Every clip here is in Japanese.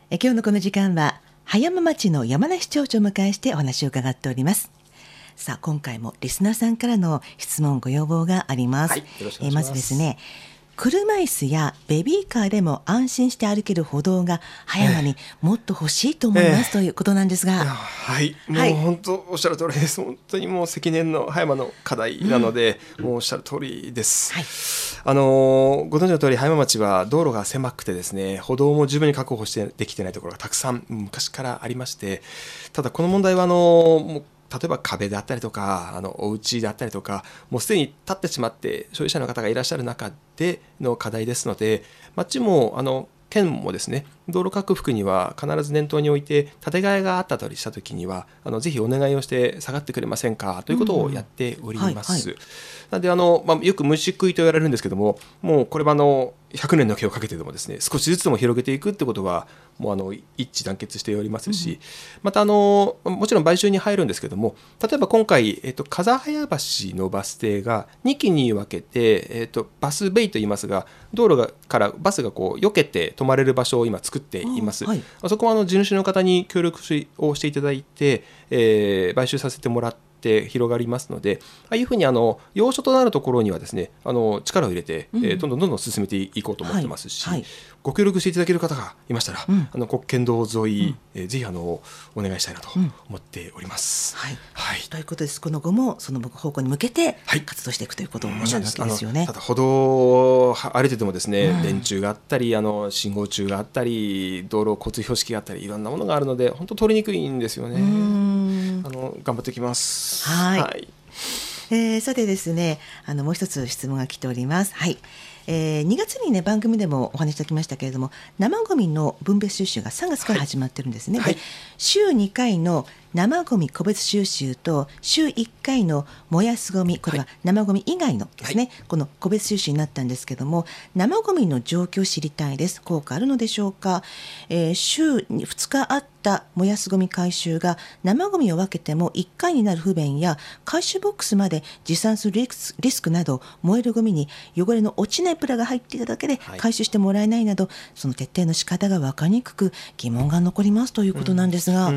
今日のこの時間は葉山町の山梨町長を迎えしてお話を伺っております。さあ、今回もリスナーさんからの質問ご要望があります。 はい、よろしくお願いします。 まずですね、車椅子やベビーカーでも安心して歩ける歩道が葉山にもっと欲しいと思います、ということなんですが、 はい、もう本当おっしゃる通りです。本当にもう積年の葉山の課題なので、もうおっしゃる通りです。 はい、 ご存知の通り葉山町は道路が狭くてですね、歩道も十分に確保してできていないところがたくさん昔からありまして、ただこの問題はもう例えば壁であったりとかお家であったりとか、もうすでに建ってしまって所有者の方がいらっしゃる中での課題ですので、町も県もですね、道路拡幅には必ず念頭に置いて、建て替えがあったりしたときにはぜひお願いをして下がってくれませんかということをやっております。なのでよく虫食いと言われるんですけども、もうこれは100年の毛をかけてでもですね、少しずつでも広げていくってことはもう一致団結しておりますし、またもちろん買収に入るんですけども、例えば今回、風早橋のバス停が2基に分けて、バスベイといいますが、道路からバスが避けて止まれる場所を今作っています。そこは地主の方に協力をしていただいて、買収させてもらって広がりますので、ああいうふうに要所となるところにはですね、力を入れて、どんどん進めていこうと思ってますし、ご協力していただける方がいましたら、国県道沿い、ぜひお願いしたいなと思っております。 ということです。この後もその方向に向けて活動していくということになるわけですよね。 ただ歩道を歩いててもですね、電柱があったり信号柱があったり道路交通標識があったり、いろんなものがあるので本当通りにくいんですよね。頑張ってきます。 さてですね、もう一つ質問が来ております。2月にね、番組でもお話しいただきましたけれども、生ゴミの分別収集が3月から始まってるんですね。で、週2回の生ゴミ個別収集と週1回の燃やすゴミ、これは生ゴミ以外のですね、この個別収集になったんですけども、生ゴミの状況を知りたいです。効果あるのでしょうか。週に2日あった燃やすゴミ回収が生ゴミを分けても1回になる不便や、回収ボックスまで持参するリスクなど、燃えるゴミに汚れの落ちないプラが入っていただけで回収してもらえないなど、その徹底の仕方が分かりにくく疑問が残りますということなんですが、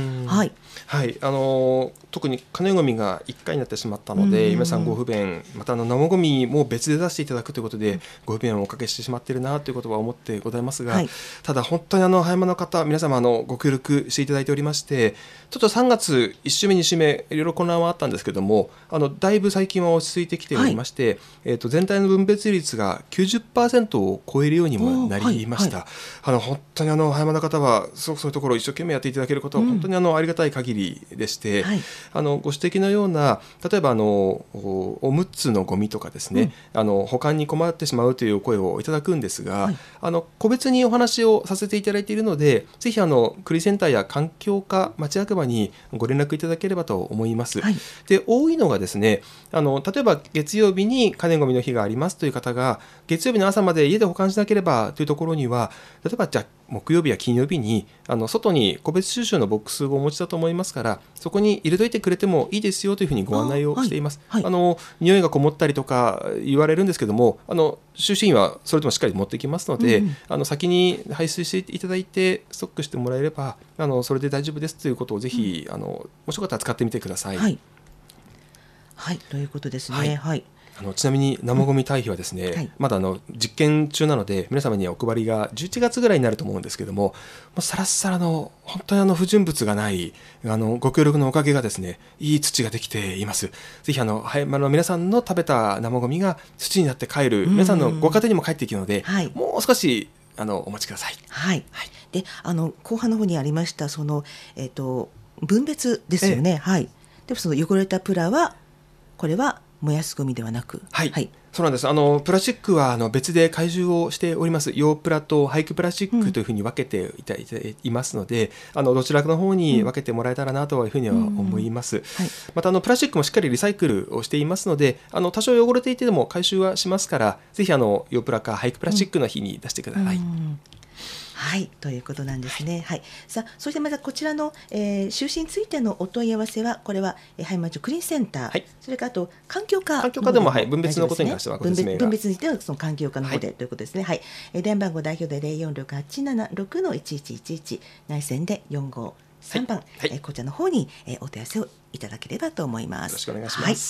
特に可燃ゴミが1回になってしまったので、皆さんご不便、また生ゴミも別で出していただくということで、ご不便をおかけしてしまっているなということは思ってございますが、ただ本当に葉山の方皆様ご協力していただいておりまして、ちょっと3月1週目2週目いろいろ混乱はあったんですけども、だいぶ最近は落ち着いてきておりまして、全体の分別率が 90% を超えるようにもなりました。本当に葉山の方はすごくそういうところを一生懸命やっていただけることは本当にありがたい限りでして、ご指摘のような、例えばおむつのゴミとかですね、保管に困ってしまうというお声をいただくんですが、個別にお話をさせていただいているので、ぜひクリセンターや環境課町役場にご連絡いただければと思います。で、多いのがですね、例えば月曜日に可燃ゴミの日がありますという方が、月曜日の朝まで家で保管しなければというところには、例えばじゃあ木曜日や金曜日に外に個別収集のボックスをお持ちだと思いますから、そこに入れといてくれてもいいですよというふうにご案内をしています。匂いがこもったりとか言われるんですけども、収集員はそれともしっかり持ってきますので、先に排水していただいてストックしてもらえればそれで大丈夫ですということをぜひ、もしよかったら使ってみてください。 ということですね。 ちなみに生ゴミ堆肥はですね、まだ実験中なので皆様にはお配りが11月ぐらいになると思うんですけども、サラッサラの本当に不純物がないご協力のおかげがですね、いい土ができています。ぜひ皆さんの食べた生ゴミが土になって帰る、皆さんのご家庭にも帰っていくので、もう少しお待ちください。 で、後半の方にありましたその、分別ですよね。でもその汚れたプラはこれは燃やすゴミではなく、 そうなんです。プラスチックは別で回収をしております。洋プラと廃棄プラスチックというふうに分けていただいていますので、どちらかの方に分けてもらえたらなというふうには思います。またプラスチックもしっかりリサイクルをしていますので、多少汚れていても回収はしますから、ぜひ洋プラか廃棄プラスチックの日に出してください。 はい、ということなんですね。はい、さあ、そしてまたこちらの、就寝についてのお問い合わせは、これは葉山町クリーンセンター、はい、それからあと環境課でも、はい、分別のことに関してはご説明が分別についてはその環境課の方で、はい、ということですね。はい、電話番号代表で046876-1111内線で453番、はいはい、こちらの方に、お問い合わせをいただければと思います。 よろしくお願いします。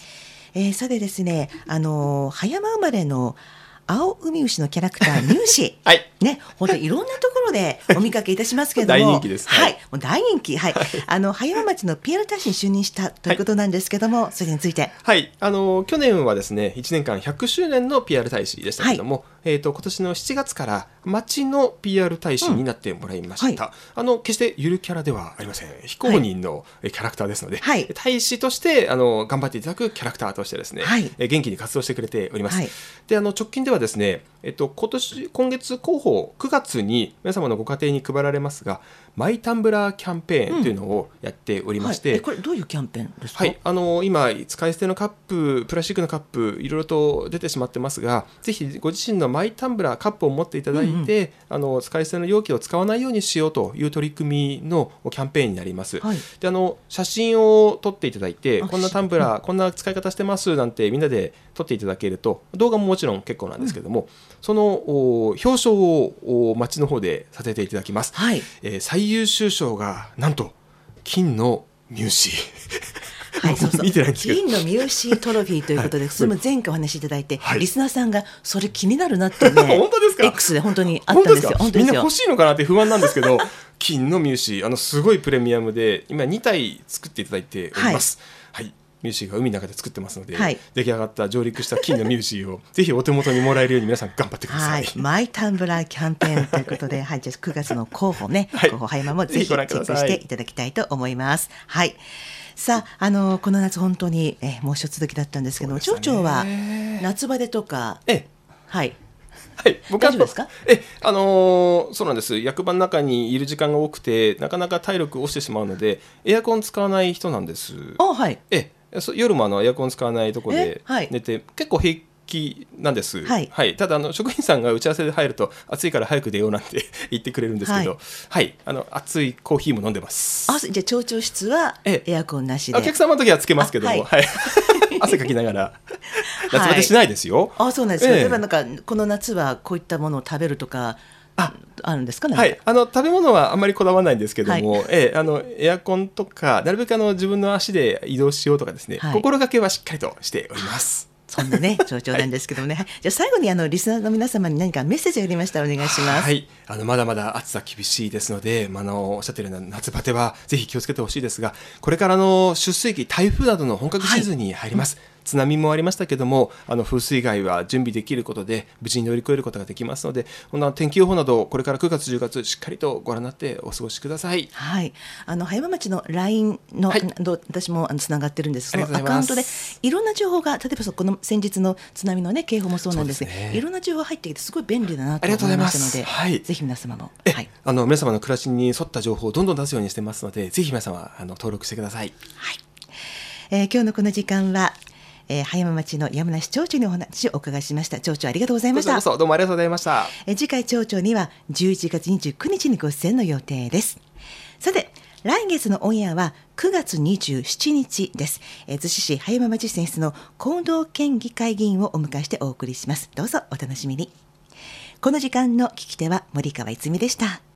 はい、さてですね、葉山生まれの青海牛のキャラクター乳歯、はい、ね、本当にいろんなところでお見かけいたしますけれども大人気です。 はい、もう大人気、はい、葉山町の PR 大使に就任したということなんですけども、はい、それについて、 はい、去年はですね、1年間100周年の PR 大使でしたけれども、はい、今年の7月から町の PR 大使になってもらいました。はい、決してゆるキャラではありません。非公認のキャラクターですので、はい、大使として頑張っていただくキャラクターとしてですね、はい、元気に活動してくれております。はい、で直近ではですね、今月広報9月に皆様のご家庭に配られますが、マイタンブラーキャンペーンというのをやっておりまして、 はい、これどういうキャンペーンですか？ はい、今使い捨てのカップ、プラスチックのカップいろいろと出てしまってますが、ぜひご自身のマイタンブラーカップを持っていただいて、使い捨ての容器を使わないようにしようという取り組みのキャンペーンになります。はい、で写真を撮っていただいて、こんなタンブラー、こんな使い方してますなんてみんなで撮っていただけると、動画ももちろん結構なんですけども、その表彰を町の方でさせていただきます。はい、最優秀賞がなんと金の乳歯はい、そうそう、金の乳歯トロフィーということで、はい、それも前回お話しいただいて、はい、リスナーさんがそれ気になるなってね本当ですか？ X で本当にあったんですよ。 本当ですよ。みんな欲しいのかなって不安なんですけど金の乳歯すごいプレミアムで今2体作っていただいております。はい、はい、乳歯が海の中で作ってますので、はい、出来上がった上陸した金の乳歯をぜひお手元にもらえるように皆さん頑張ってください。はい、 マイタンブラーキャンペーンということで、はい、じゃあ9月の広報ね、はい、広報葉山もぜひチェックしていただきたいと思います。はい、さあ、この夏本当に猛暑続きだったんですけども、町長は夏バテとか、はい、 はい、僕は大丈夫ですか？ そうなんです。役場の中にいる時間が多くてなかなか体力落ちてしまうのでエアコン使わない人なんです。 はい、 夜もエアコン使わないところで寝て、結構平気なんです。はいはい、ただ職員さんが打ち合わせで入ると暑いから早く出ようなんて言ってくれるんですけど、はい、熱いコーヒーも飲んでます。 じゃあ町長室はエアコンなしで、 お客様の時はつけますけども、はい、汗かきながら夏バテしないですよ。 そうなんですよ。例えばなんかこの夏はこういったものを食べるとかあるんですかね？ はい、食べ物はあんまりこだわらないんですけども、はい、エアコンとかなるべく自分の足で移動しようとかですね、はい、心がけはしっかりとしております。 そんなね町長なんですけどもね、はい、じゃあ最後にリスナーの皆様に何かメッセージがありましたらお願いします。 はい、まだまだ暑さ厳しいですので、おっしゃっているような夏バテはぜひ気をつけてほしいですが、これから出水期台風などの本格シーズンに入ります。はい、津波もありましたけども風水害は準備できることで無事に乗り越えることができますので、こんな天気予報などこれから9月10月しっかりとご覧になってお過ごしください。 はい、葉山町の LINE の、はい、私もつながってるんです。そのアカウントでいろんな情報が、例えばこの先日の津波の、ね、警報もそうなんですが、いろんな情報が入ってきてすごい便利だなと思いましたので、はい、ぜひ皆様も、はい、 皆様の暮らしに沿った情報をどんどん出すようにしてますので、ぜひ皆様登録してください。 はい、今日のこの時間は葉山町の山梨町長にお話をお伺いしました。町長ありがとうございました。 どうもありがとうございました。 次回町長には11月29日にご出演の予定です。さて来月のオンエアは9月27日です。逗子市葉山町選出の近藤県議会議員をお迎えしてお送りします。どうぞお楽しみに。この時間の聞き手は森川いつみでした。